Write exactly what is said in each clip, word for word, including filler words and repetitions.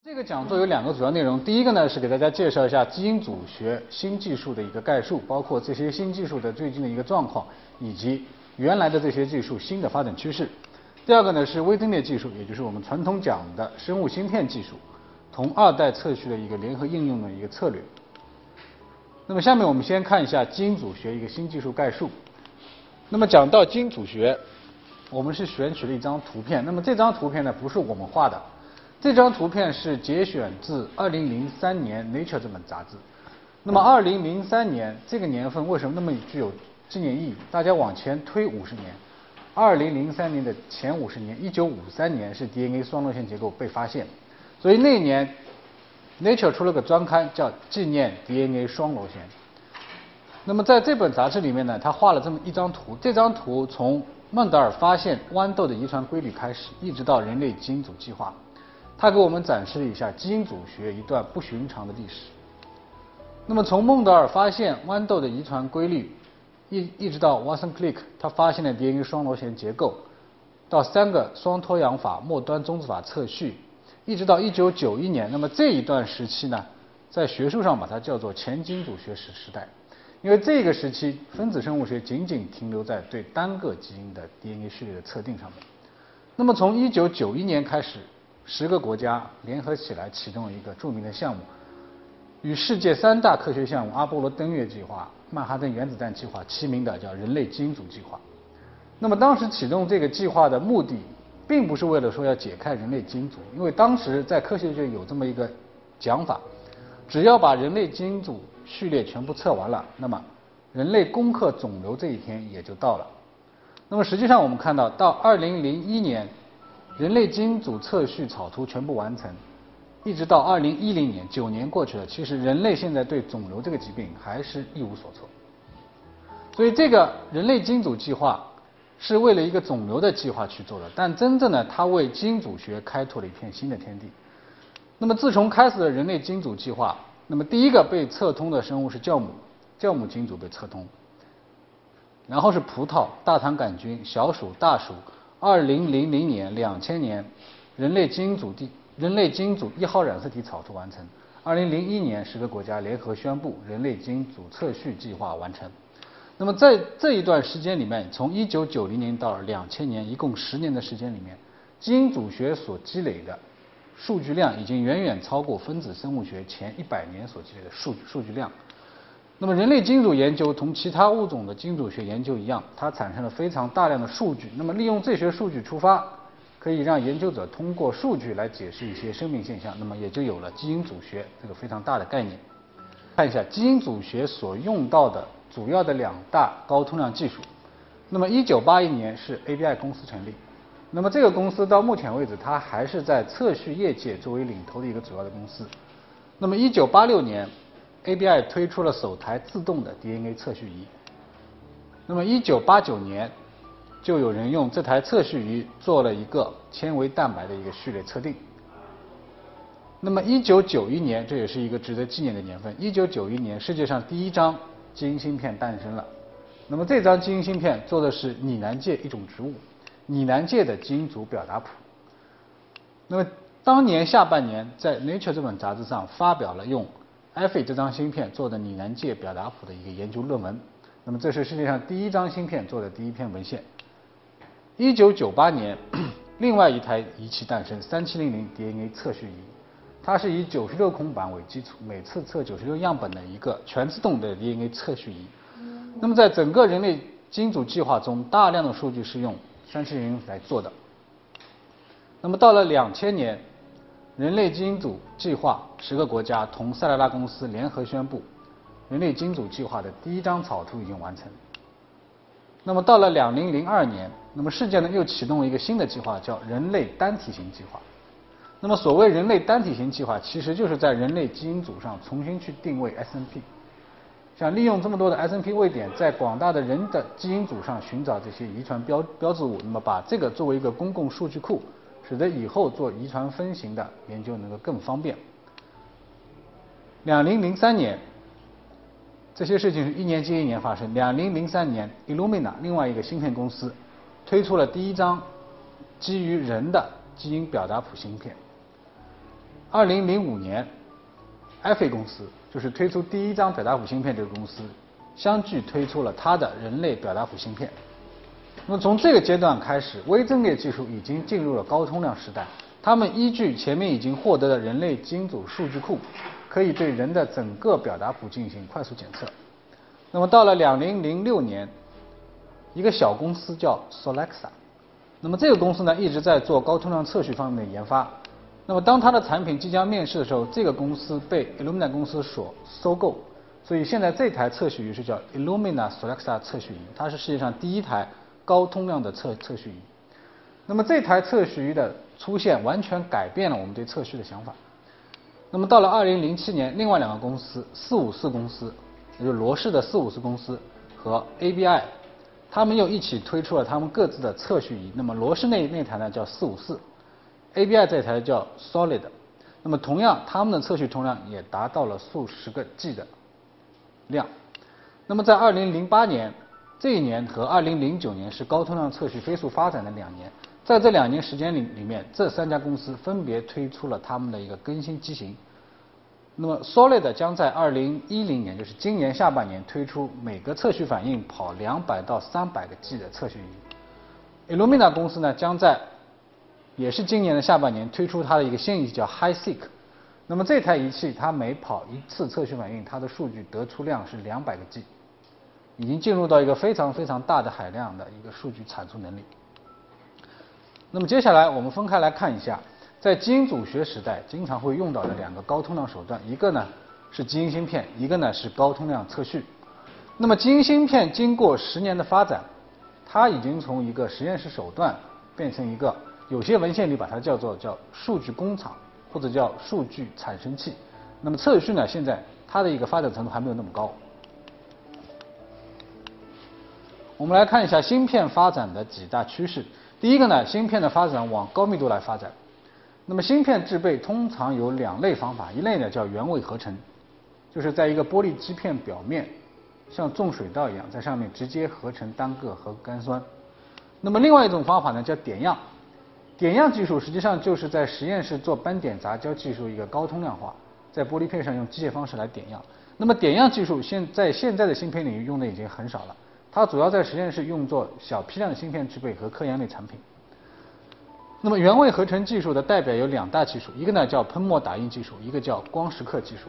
这个讲座有两个主要内容，第一个呢是给大家介绍一下基因组学新技术的一个概述，包括这些新技术的最近的一个状况，以及原来的这些技术新的发展趋势。第二个呢是微阵列技术，也就是我们传统讲的生物芯片技术，同二代测序的一个联合应用的一个策略。那么下面我们先看一下基因组学一个新技术概述。那么讲到基因组学，我们是选取了一张图片，那么这张图片呢不是我们画的。这张图片是节选自二零零三年 Nature 这本杂志。那么二零零三年这个年份为什么那么具有纪念意义？大家往前推五十年，二零零三年的前五十年，一九五三年是 D N A 双螺旋结构被发现，所以那年 Nature 出了个专刊叫纪念 D N A 双螺旋。那么在这本杂志里面呢，他画了这么一张图，这张图从孟德尔发现豌豆的遗传规律开始，一直到人类基因组计划。他给我们展示了一下基因组学一段不寻常的历史。那么从孟德尔发现豌豆的遗传规律，一一直到 Watson-Crick 他发现了 D N A 双螺旋结构，到三个双脱氧法末端中子法测序，一直到一九九一年，那么这一段时期呢，在学术上把它叫做前基因组学时时代，因为这个时期分子生物学仅仅停留在对单个基因的 D N A 序列的测定上面。那么从一九九一年开始，十个国家联合起来启动了一个著名的项目，与世界三大科学项目阿波罗登月计划、曼哈顿原子弹计划齐名的叫人类基因组计划。那么当时启动这个计划的目的，并不是为了说要解开人类基因组，因为当时在科学界有这么一个讲法，只要把人类基因组序列全部测完了，那么人类攻克肿瘤这一天也就到了。那么实际上我们看到，到二零零一年。人类基因组测序草图全部完成，一直到二零一零年，九年过去了，其实人类现在对肿瘤这个疾病还是一无所措。所以这个人类基因组计划是为了一个肿瘤的计划去做的，但真正的它为基因组学开拓了一片新的天地。那么自从开始了人类基因组计划，那么第一个被测通的生物是酵母，酵母基因组被测通，然后是葡萄、大肠杆菌、小鼠、大鼠。二零零零年、两千年，人类基因组第人类基因组一号染色体草图完成。二零零一年，十个国家联合宣布人类基因组测序计划完成。那么在这一段时间里面，从一九九零年到两千年，一共十年的时间里面，基因组学所积累的数据量已经远远超过分子生物学前一百年所积累的数数据量。那么人类基因组研究同其他物种的基因组学研究一样，它产生了非常大量的数据。那么利用这些数据出发，可以让研究者通过数据来解释一些生命现象，那么也就有了基因组学这个非常大的概念。看一下基因组学所用到的主要的两大高通量技术。那么一九八一年是 A B I 公司成立，那么这个公司到目前为止，它还是在测序业界作为领头的一个主要的公司。那么一九八六年A B I 推出了首台自动的 D N A 测序仪。那么一九八九年，就有人用这台测序仪做了一个纤维蛋白的一个序列测定。那么一九九一年，这也是一个值得纪念的年份。一九九一年，世界上第一张基因芯片诞生了。那么这张基因芯片做的是拟南芥一种植物，拟南芥的基因组表达谱。那么当年下半年，在 Nature 这本杂志上发表了用艾菲这张芯片做的拟南芥表达谱的一个研究论文，那么这是世界上第一张芯片做的第一篇文献。一九九八年，另外一台仪器诞生，三七零零 D N A 测序仪，它是以九十六孔板为基础，每次测九十六样本的一个全自动的 D N A 测序仪。那么在整个人类基因组计划中，大量的数据是用三七零零来做的。那么到了两千年。人类基因组计划十个国家同塞拉拉公司联合宣布，人类基因组计划的第一张草图已经完成。那么到了两零零二年，那么世界呢又启动了一个新的计划，叫人类单体型计划。那么所谓人类单体型计划，其实就是在人类基因组上重新去定位 S N P， 想利用这么多的 S N P 位点，在广大的人的基因组上寻找这些遗传标标志物，那么把这个作为一个公共数据库。使得以后做遗传分型的研究能够更方便。两零零三年，这些事情是一年接一年发生。两零零三年 ，Illumina 另外一个芯片公司推出了第一张基于人的基因表达谱芯片。 二零零五年 ，F A 公司就是推出第一张表达谱芯片这个公司，相继推出了它的人类表达谱芯片。那么从这个阶段开始，微阵列技术已经进入了高通量时代。他们依据前面已经获得的人类基因组数据库，可以对人的整个表达谱进行快速检测。那么到了二零零六年，一个小公司叫 Solexa， 那么这个公司呢一直在做高通量测序方面的研发。那么当它的产品即将面世的时候，这个公司被 Illumina 公司所收购，所以现在这台测序仪是叫 Illumina Solexa 测序仪，它是世界上第一台高通量的测测序仪。那么这台测序仪的出现完全改变了我们对测序的想法。那么到了二零零七年，另外两个公司四五四公司，也就是罗氏的四五四公司和 A B I， 他们又一起推出了他们各自的测序仪。那么罗氏那那台呢叫四五四 ，A B I 这台叫 Solid。那么同样，他们的测序通量也达到了数十个 G 的量。那么在二零零八年这一年和二零零九年是高通量测序飞速发展的两年。在这两年时间里里面，这三家公司分别推出了他们的一个更新机型。那么 Solid 将在二零一零年，就是今年下半年推出每个测序反应跑两百到三百个 G 的测序仪。Illumina 公司呢将在也是今年的下半年推出它的一个新仪器叫 HiSeq。那么这台仪器它每跑一次测序反应，它的数据得出量是两百个 G， 已经进入到一个非常非常大的海量的一个数据产出能力。那么接下来我们分开来看一下，在基因组学时代经常会用到的两个高通量手段，一个呢是基因芯片，一个呢是高通量测序。那么基因芯片经过十年的发展，它已经从一个实验室手段变成一个，有些文献里把它叫做叫数据工厂或者叫数据产生器。那么测序呢，现在它的一个发展程度还没有那么高。我们来看一下芯片发展的几大趋势。第一个呢，芯片的发展往高密度来发展。那么芯片制备通常有两类方法，一类呢叫原位合成，就是在一个玻璃基片表面像种水稻一样，在上面直接合成单个核苷酸。那么另外一种方法呢叫点样，点样技术实际上就是在实验室做斑点杂交技术一个高通量化，在玻璃片上用机械方式来点样。那么点样技术现在现在的芯片领域用的已经很少了。它主要在实验室用作小批量芯片制备和科研类产品。那么原位合成技术的代表有两大技术，一个呢叫喷墨打印技术，一个叫光蚀刻技术。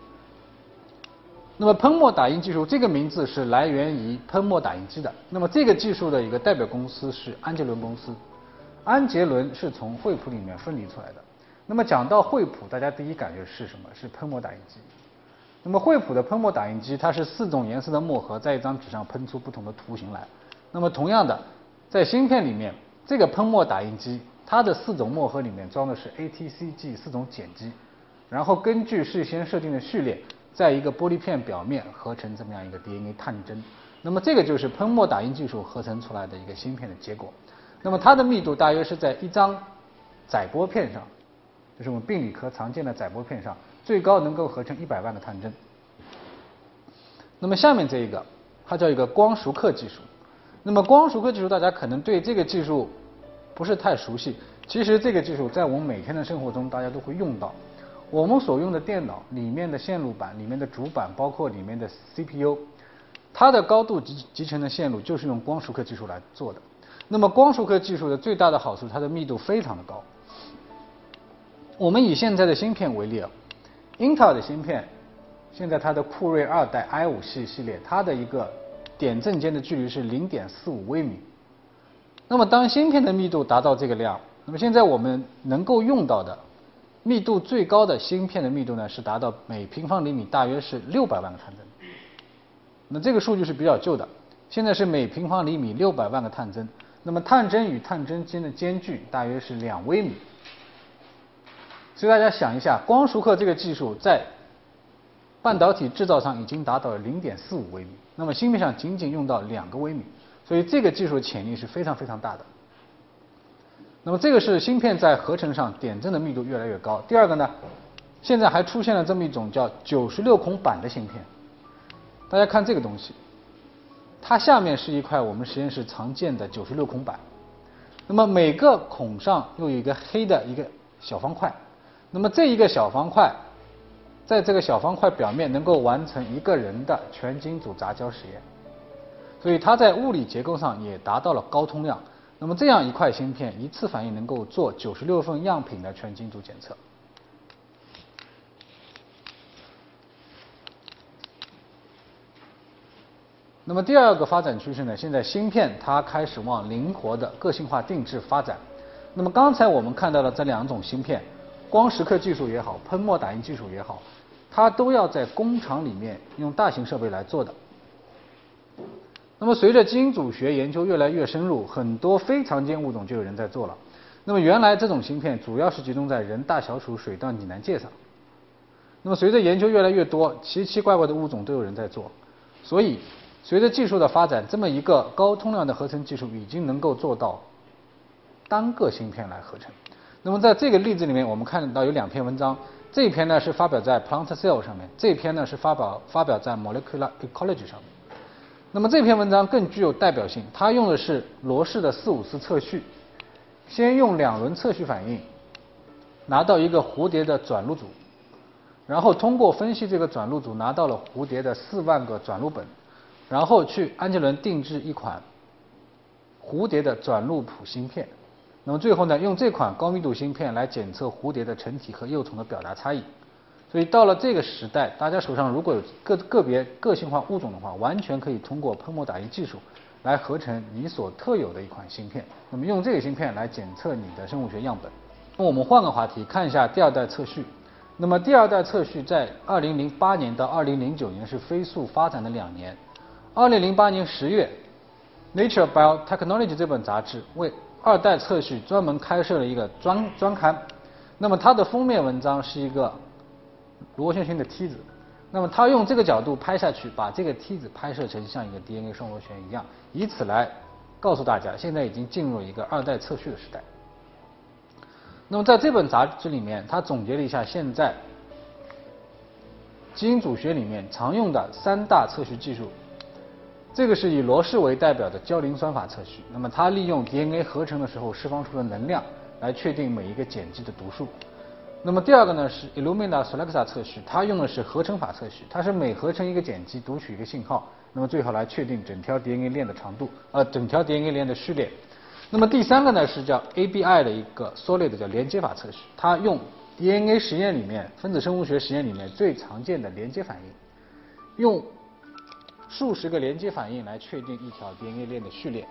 那么喷墨打印技术这个名字是来源于喷墨打印机的。那么这个技术的一个代表公司是安捷伦公司。安捷伦是从惠普里面分离出来的。那么讲到惠普，大家第一感觉是什么？是喷墨打印机。那么惠普的喷墨打印机，它是四种颜色的墨盒在一张纸上喷出不同的图形来。那么同样的，在芯片里面，这个喷墨打印机它的四种墨盒里面装的是 A T C G 四种碱基，然后根据事先设定的序列，在一个玻璃片表面合成这么样一个 D N A 探针。那么这个就是喷墨打印技术合成出来的一个芯片的结果。那么它的密度大约是在一张载玻片上，就是我们病理科常见的载玻片上，最高能够合成一百万个探针。那么下面这一个，它叫一个光蚀刻技术。那么光蚀刻技术，大家可能对这个技术不是太熟悉。其实这个技术在我们每天的生活中，大家都会用到。我们所用的电脑里面的线路板、里面的主板，包括里面的 C P U， 它的高度集集成的线路就是用光蚀刻技术来做的。那么光蚀刻技术的最大的好处，它的密度非常的高。我们以现在的芯片为例啊，英特尔的芯片，现在它的酷睿二代 I 五 系系列，它的一个点阵间的距离是 零点四五微米。那么当芯片的密度达到这个量，那么现在我们能够用到的密度最高的芯片的密度呢，是达到每平方厘米大约是六百万个探针。那这个数据是比较旧的，现在是每平方厘米六百万个探针。那么探针与探针间的间距大约是两微米。所以大家想一下，光蚀刻这个技术在半导体制造上已经达到了 零点四五微米，那么芯片上仅仅用到两个微米，所以这个技术的潜力是非常非常大的。那么这个是芯片在合成上点阵的密度越来越高。第二个呢，现在还出现了这么一种叫九十六孔板的芯片。大家看这个东西，它下面是一块我们实验室常见的九十六孔板，那么每个孔上又有一个黑的一个小方块。 那么这一个小方块，在这个小方块表面能够完成一个人的全基因组杂交实验，所以它在物理结构上也达到了高通量。那么这样一块芯片，一次反应能够做九十六份样品的全基因组检测。那么第二个发展趋势呢，现在芯片它开始往灵活的个性化定制发展。那么刚才我们看到了这两种芯片，光蚀刻技术也好，喷墨打印技术也好，它都要在工厂里面用大型设备来做的。那么随着基因组学研究越来越深入，很多非常见物种就有人在做了。那么原来这种芯片主要是集中在人大小鼠水稻拟南芥上。那么随着研究越来越多，奇奇怪怪的物种都有人在做，所以随着技术的发展，这么一个高通量的合成技术已经能够做到单个芯片来合成。那么在这个例子里面，我们看到有两篇文章，这一篇呢是发表在 Plant Cell 上面，这一篇呢是发表发表在 Molecular Ecology 上面。那么这篇文章更具有代表性，它用的是罗氏的四五四测序，先用两轮测序反应拿到一个蝴蝶的转录组，然后通过分析这个转录组拿到了蝴蝶的四万个转录本，然后去安吉伦定制一款蝴蝶的转录谱芯片。那么最后呢，用这款高密度芯片来检测蝴蝶的成体和幼虫的表达差异。所以到了这个时代，大家手上如果有个个别个性化物种的话，完全可以通过喷墨打印技术来合成你所特有的一款芯片。那么用这个芯片来检测你的生物学样本。那我们换个话题，看一下第二代测序。那么第二代测序在二零零八年到二零零九年是飞速发展的两年。二零零八年十月 ，Nature Biotechnology 这本杂志为二代测序专门开设了一个专专刊。那么它的封面文章是一个螺旋形的梯子，那么他用这个角度拍下去，把这个梯子拍摄成像一个 D N A 双螺旋一样，以此来告诉大家，现在已经进入一个二代测序的时代。那么在这本杂志里面，他总结了一下现在基因组学里面常用的三大测序技术。这个是以罗氏为代表的焦磷酸法测序，那么它利用 D N A 合成的时候释放出的能量来确定每一个碱基的读数。那么第二个呢是 Illumina Solexa 测序，它用的是合成法测序，它是每合成一个碱基读取一个信号，那么最后来确定整条 D N A 链的长度，呃，整条 D N A 链的序列。那么第三个呢是叫 A B I 的一个 Solid 叫连接法测序，它用 D N A 实验里面分子生物学实验里面最常见的连接反应，用数十个连接反应来确定一条 D N A 链的序列。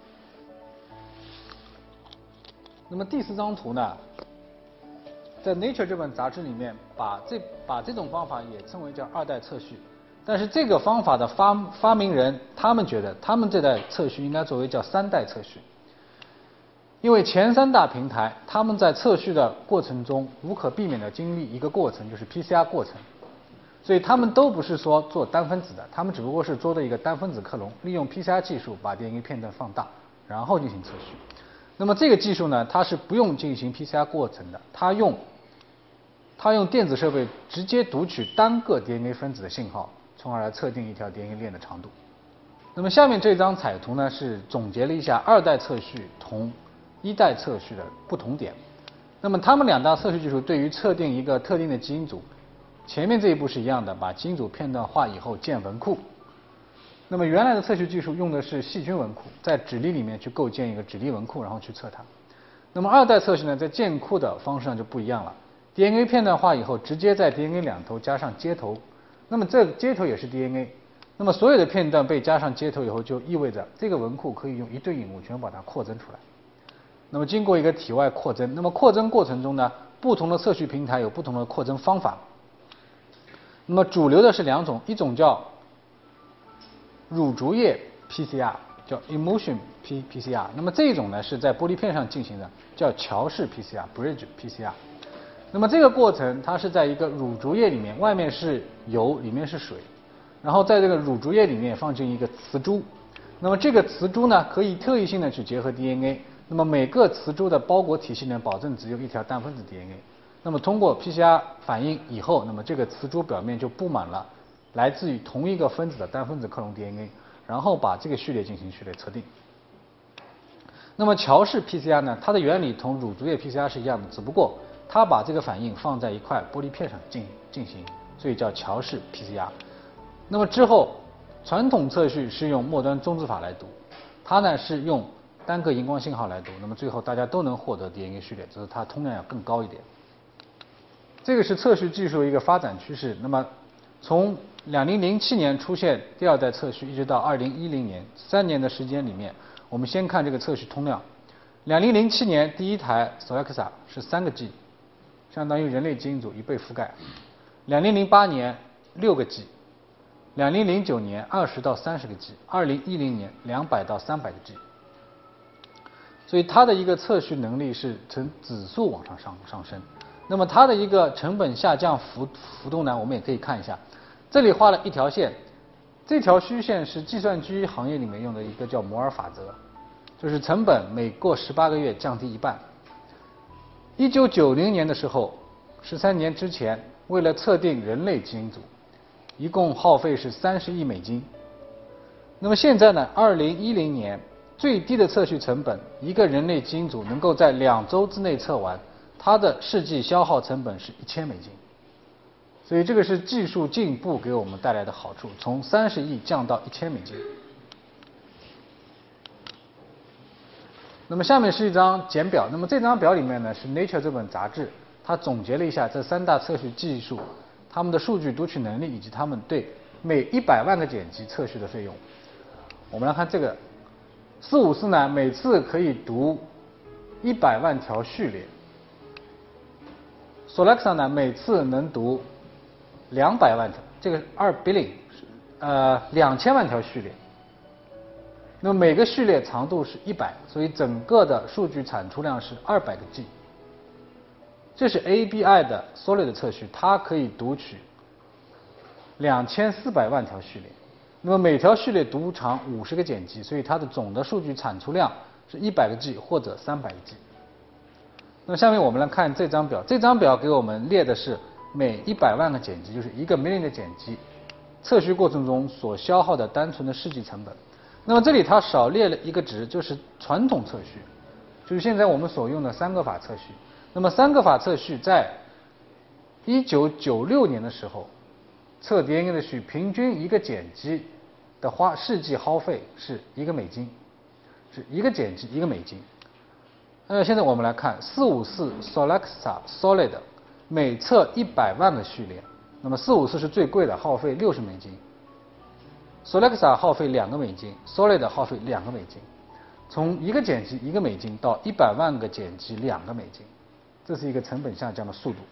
那么第四张图呢，在 Nature 这本杂志里面，把这把这种方法也称为叫二代测序，但是这个方法的发发明人，他们觉得他们这代测序应该作为叫三代测序，因为前三大平台他们在测序的过程中无可避免的经历一个过程，就是 P C R 过程，所以他们都不是说做单分子的，他们只不过是做的一个单分子克隆，利用 P C R 技术把 D N A 片段放大，然后进行测序。那么这个技术呢，它是不用进行 P C R 过程的，它用它用电子设备直接读取单个 D N A 分子的信号，从而来测定一条 D N A 链的长度。那么下面这张彩图呢，是总结了一下二代测序同一代测序的不同点。那么它们两大测序技术对于测定一个特定的基因组，前面这一步是一样的，把基因组片段化以后建文库。那么原来的测序技术用的是细菌文库，在指粒里面去构建一个指粒文库，然后去测它。那么二代测序呢，在建库的方式上就不一样了。D N A 片段化以后，直接在 D N A 两头加上接头，那么这个接头也是 D N A， 那么所有的片段被加上接头以后，就意味着这个文库可以用一对引物全把它扩增出来。那么经过一个体外扩增，那么扩增过程中呢，不同的测序平台有不同的扩增方法。那么主流的是两种，一种叫乳竹叶 P C R， 叫 Emulsion P PCR， 那么这一种呢是在玻璃片上进行的，叫桥式 P C R Bridge P C R。那么这个过程它是在一个乳竹叶里面，外面是油，里面是水，然后在这个乳竹叶里面放进一个磁珠，那么这个磁珠呢可以特异性的去结合 D N A， 那么每个磁珠的包裹体系呢保证只有一条单分子 D N A， 那么通过 P C R 反应以后，那么这个磁珠表面就布满了来自于同一个分子的单分子克隆 D N A， 然后把这个序列进行序列测定。那么桥式 P C R 呢，它的原理同乳竹叶 P C R 是一样的，只不过它把这个反应放在一块玻璃片上进进行，所以叫桥式 P C R。那么之后，传统测序是用末端中子法来读，它呢是用单个荧光信号来读，那么最后大家都能获得 D N A 序列，只是它通量要更高一点。这个是测序技术一个发展趋势。那么从两千零七年出现第二代测序，一直到二零一零年三年的时间里面，我们先看这个测序通量。两千零七年第一台 Solexa 是三个 G， 相当于人类基因组一倍覆盖。两千零八年六个 G， 两千零九年二十到三十个 G， 二零一零年两百到三百个 G。所以它的一个测序能力是呈指数往上上上升。那么它的一个成本下降幅幅度呢，我们也可以看一下，这里画了一条线，这条虚线是计算机行业里面用的一个叫摩尔法则，就是成本每过十八个月降低一半。一九九零年的时候，十三年之前，为了测定人类基因组，一共耗费是三十亿美金。那么现在呢，二零一零年最低的测序成本，一个人类基因组能够在两周之内测完，它的试剂消耗成本是一千美金。所以这个是技术进步给我们带来的好处，从三十亿降到一千美金。那么下面是一张简表，那么这张表里面呢是 Nature 这本杂志，它总结了一下这三大测序技术，它们的数据读取能力以及它们对每一百万个碱基测序的费用。我们来看这个四五四呢，每次可以读一百万条序列。Solexa 呢，每次能读两百万条，这个二 billion， 呃，两千万条序列。那么每个序列长度是一百，所以整个的数据产出量是二百个 G。这是 A B I 的 Solid 测序，它可以读取两千四百万条序列。那么每条序列读长五十个碱基，所以它的总的数据产出量是一百个 G 或者三百个 G。那么下面我们来看这张表，这张表给我们列的是每一百万个碱基，就是一个 million 的碱基，测序过程中所消耗的单纯的试剂成本。那么这里它少列了一个值，就是传统测序，就是现在我们所用的三个法测序。那么三个法测序在一九九六年的时候，测 D N A 的序平均一个碱基的花试剂耗费是一个美金，是一个碱基一个美金。那现在我们来看四五四 Solexa Solid， 每测一百万个序列，那么四五四是最贵的，耗费六十美金。Solexa 耗费两个美金 ，Solid 耗费两个美金，从一个碱基一个美金到一百万个碱基两个美金，这是一个成本下降的速度。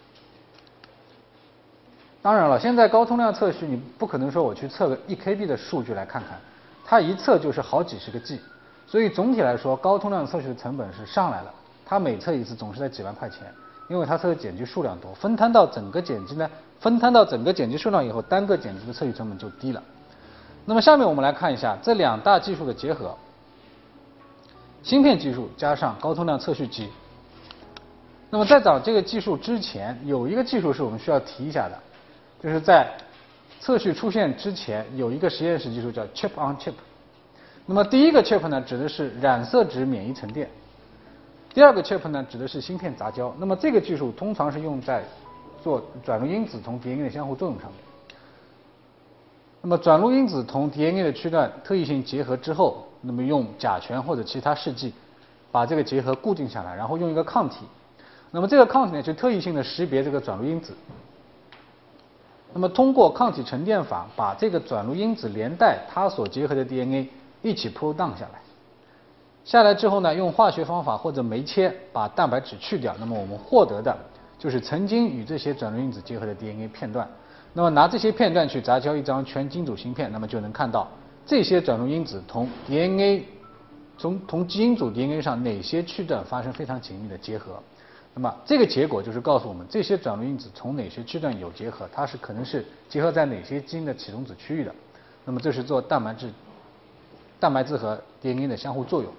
当然了，现在高通量测序你不可能说我去测个一 K B 的数据来看看，它一测就是好几十个 G， 所以总体来说高通量测序的成本是上来了，它每测一次总是在几万块钱，因为它测的碱基数量多，分摊到整个碱基呢，分摊到整个碱基数量以后，单个碱基的测序成本就低了。那么下面我们来看一下这两大技术的结合，芯片技术加上高通量测序机。那么在讲这个技术之前，有一个技术是我们需要提一下的，就是在测序出现之前有一个实验室技术叫 chip on chip。那么第一个 chip 呢指的是染色质免疫沉淀，第二个 chip 呢指的是芯片杂交。那么这个技术通常是用在做转录因子同 D N A 的相互作用上面。那么转录因子同 D N A 的区段特异性结合之后，那么用甲醛或者其他试剂把这个结合固定下来，然后用一个抗体，那么这个抗体呢就特异性的识别这个转录因子，那么通过抗体沉淀法把这个转录因子连带它所结合的 D N A 一起 pull down 下来，下来之后呢，用化学方法或者酶切把蛋白质去掉，那么我们获得的就是曾经与这些转录因子结合的 D N A 片段。那么拿这些片段去杂交一张全基因组芯片，那么就能看到这些转录因子同 D N A 从同基因组 D N A 上哪些区段发生非常紧密的结合。那么这个结果就是告诉我们这些转录因子从哪些区段有结合，它是可能是结合在哪些基因的启动子区域的。那么这是做蛋白质蛋白质和 D N A 的相互作用。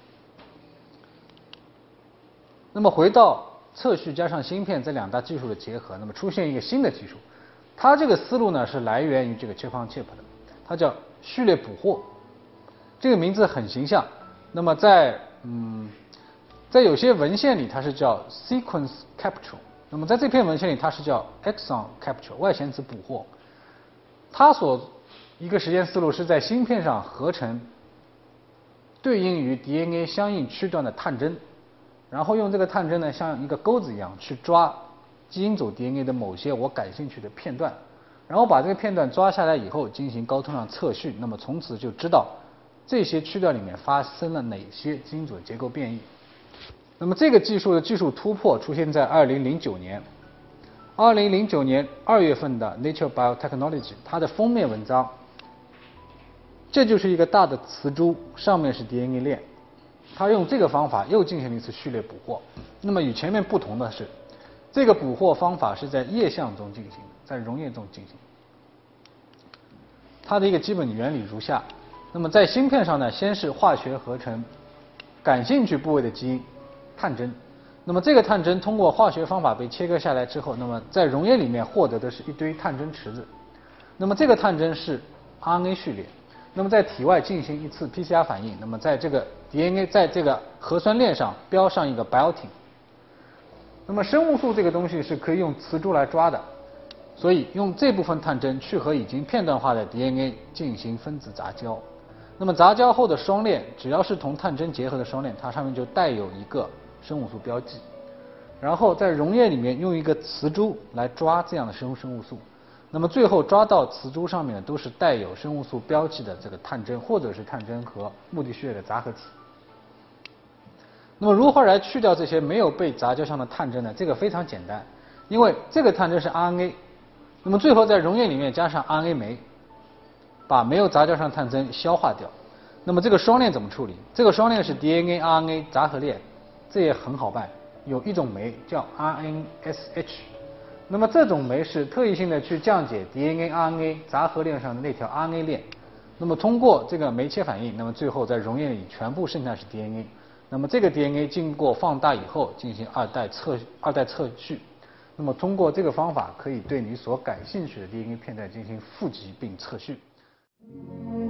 那么回到测序加上芯片这两大技术的结合，那么出现一个新的技术。它这个思路呢是来源于这个 chip on chip 的，它叫序列捕获，这个名字很形象。那么在嗯在有些文献里它是叫 sequence capture， 那么在这篇文献里它是叫 exon capture 外显子捕获。它所一个实验思路是在芯片上合成对应于 D N A 相应区段的探针，然后用这个探针呢像一个钩子一样去抓基因组 D N A 的某些我感兴趣的片段，然后把这个片段抓下来以后进行高通量测序，那么从此就知道这些区段里面发生了哪些基因组的结构变异。那么这个技术的技术突破出现在二零零九年，二零零九年二月份的 Nature Biotechnology 它的封面文章，这就是一个大的磁珠，上面是 D N A 链，它用这个方法又进行了一次序列捕获。那么与前面不同的是，这个捕获方法是在液相中进行，在溶液中进行。它的一个基本原理如下：那么在芯片上呢，先是化学合成感兴趣部位的基因探针，那么这个探针通过化学方法被切割下来之后，那么在溶液里面获得的是一堆探针池子，那么这个探针是 R N A 序列，那么在体外进行一次 P C R 反应，那么在这个 D N A 在这个核酸链上标上一个 biotin。那么生物素这个东西是可以用磁珠来抓的，所以用这部分探针去和已经片段化的 D N A 进行分子杂交。那么杂交后的双链，只要是同探针结合的双链，它上面就带有一个生物素标记，然后在溶液里面用一个磁珠来抓这样的生生物素，那么最后抓到磁珠上面的都是带有生物素标记的这个探针，或者是探针和目的序列的杂合体。那么如何来去掉这些没有被杂交上的探针呢？这个非常简单，因为这个探针是 R N A， 那么最后在溶液里面加上 R N A 酶，把没有杂交上的探针消化掉。那么这个双链怎么处理？这个双链是 D N A R N A 杂合链，这也很好办，有一种酶叫 R N S H， 那么这种酶是特异性的去降解 D N A R N A 杂合链上的那条 R N A 链，那么通过这个酶切反应，那么最后在溶液里全部剩下是 D N A， 那么这个 D N A 经过放大以后进行二代测二代测序，那么通过这个方法可以对你所感兴趣的 D N A 片段进行复集并测序。